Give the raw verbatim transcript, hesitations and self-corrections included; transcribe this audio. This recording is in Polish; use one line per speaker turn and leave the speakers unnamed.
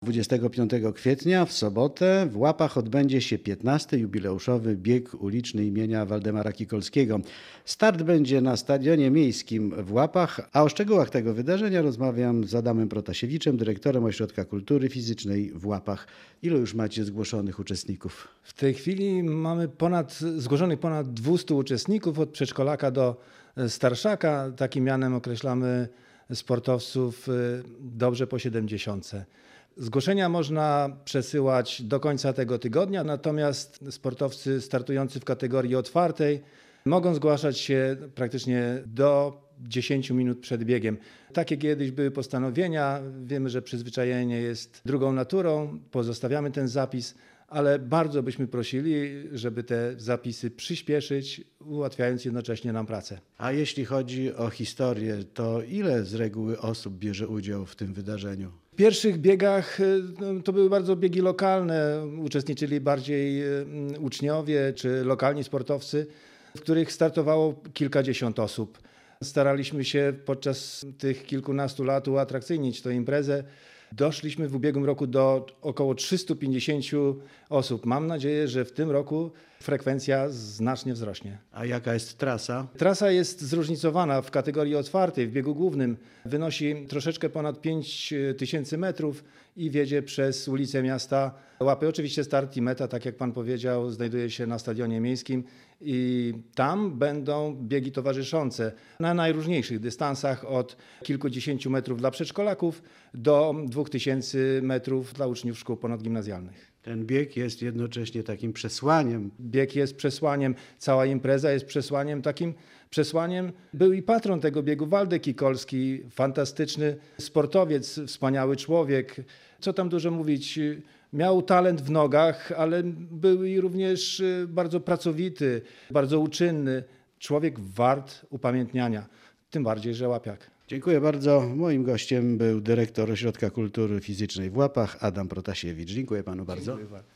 dwudziestego piątego kwietnia w sobotę w Łapach odbędzie się piętnasty jubileuszowy bieg uliczny imienia Waldemara Kikolskiego. Start będzie na Stadionie Miejskim w Łapach, a o szczegółach tego wydarzenia rozmawiam z Adamem Protasiewiczem, dyrektorem Ośrodka Kultury Fizycznej w Łapach. Ilu już macie zgłoszonych uczestników?
W tej chwili mamy ponad, zgłoszonych ponad dwieście uczestników, od przedszkolaka do starszaka. Takim mianem określamy sportowców dobrze po siedemdziesiątce. Zgłoszenia można przesyłać do końca tego tygodnia, natomiast sportowcy startujący w kategorii otwartej mogą zgłaszać się praktycznie do dziesięciu minut przed biegiem. Takie kiedyś były postanowienia, wiemy, że przyzwyczajenie jest drugą naturą, pozostawiamy ten zapis, ale bardzo byśmy prosili, żeby te zapisy przyspieszyć, ułatwiając jednocześnie nam pracę.
A jeśli chodzi o historię, to ile z reguły osób bierze udział w tym wydarzeniu?
W pierwszych biegach to były bardzo biegi lokalne, uczestniczyli bardziej uczniowie czy lokalni sportowcy, w których startowało kilkadziesiąt osób. Staraliśmy się podczas tych kilkunastu lat uatrakcyjnić tę imprezę. Doszliśmy w ubiegłym roku do około trzystu pięćdziesięciu osób. Mam nadzieję, że w tym roku frekwencja znacznie wzrośnie.
A jaka jest trasa?
Trasa jest zróżnicowana w kategorii otwartej, w biegu głównym. Wynosi troszeczkę ponad pięć tysięcy metrów i wiedzie przez ulicę miasta Łapy. Oczywiście start i meta, tak jak pan powiedział, znajduje się na Stadionie Miejskim i tam będą biegi towarzyszące na najróżniejszych dystansach, od kilkudziesięciu metrów dla przedszkolaków do dwóch tysięcy metrów dla uczniów szkół ponadgimnazjalnych.
Ten bieg jest jednocześnie takim przesłaniem.
Bieg jest przesłaniem, cała impreza jest przesłaniem. Takim przesłaniem był i patron tego biegu, Waldek Kikolski, fantastyczny sportowiec, wspaniały człowiek. Co tam dużo mówić, miał talent w nogach, ale był i również bardzo pracowity, bardzo uczynny. Człowiek wart upamiętniania, tym bardziej, że łapiak.
Dziękuję bardzo. Moim gościem był dyrektor Ośrodka Kultury Fizycznej w Łapach, Adam Protasiewicz. Dziękuję panu bardzo.
Dziękuję bardzo.